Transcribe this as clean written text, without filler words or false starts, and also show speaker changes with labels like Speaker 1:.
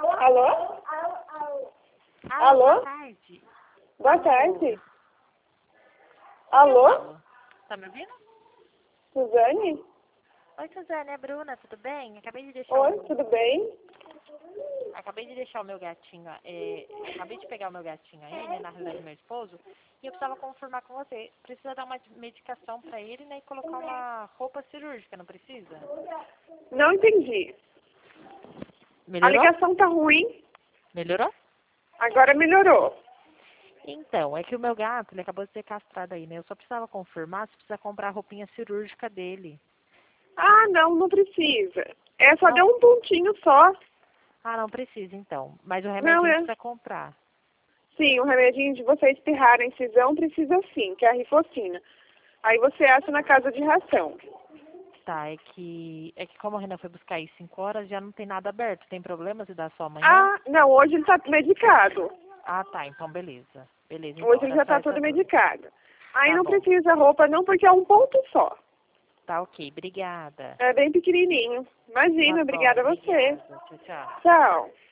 Speaker 1: Alô?
Speaker 2: Alô?
Speaker 1: Alô?
Speaker 2: Boa tarde.
Speaker 1: Boa tarde. Alô?
Speaker 2: Tá me ouvindo?
Speaker 1: Suzane?
Speaker 2: Oi, Suzane, é a Bruna, tudo bem? Acabei de deixar
Speaker 1: Oi, tudo bem?
Speaker 2: o meu gatinho, acabei de pegar o meu gatinho aí, né, na realidade meu esposo, e eu precisava confirmar com você. Precisa dar uma medicação pra ele, né, e colocar uma roupa cirúrgica, não precisa?
Speaker 1: Não entendi. A
Speaker 2: Melhorou?
Speaker 1: ligação tá ruim,
Speaker 2: Melhorou?
Speaker 1: agora melhorou.
Speaker 2: Então, é que o meu gato, ele acabou de ser castrado aí, né? Eu só precisava confirmar se precisa comprar a roupinha cirúrgica dele.
Speaker 1: Ah, não precisa. É só
Speaker 2: Não?
Speaker 1: deu um pontinho só.
Speaker 2: Ah, não precisa então. Mas o
Speaker 1: Não
Speaker 2: remedinho
Speaker 1: é.
Speaker 2: precisa comprar.
Speaker 1: Sim, o remedinho de você espirrar a incisão precisa sim, que é a rifocina. Aí você acha na casa de ração.
Speaker 2: Tá, é que como o Renan foi buscar aí 5 horas, já não tem nada aberto. Tem problema se dá só amanhã?
Speaker 1: Ah, não, hoje ele tá medicado.
Speaker 2: Ah, tá, então beleza. Beleza, então,
Speaker 1: Hoje ele
Speaker 2: era
Speaker 1: já
Speaker 2: só
Speaker 1: tá
Speaker 2: essa
Speaker 1: todo
Speaker 2: dúvida.
Speaker 1: medicado. Aí
Speaker 2: Tá
Speaker 1: não
Speaker 2: bom.
Speaker 1: precisa roupa não, porque é um ponto só.
Speaker 2: Tá ok, obrigada.
Speaker 1: É bem pequenininho.
Speaker 2: Tá
Speaker 1: Imagina,
Speaker 2: bom,
Speaker 1: obrigada a você.
Speaker 2: obrigada. Tchau, tchau.
Speaker 1: Tchau.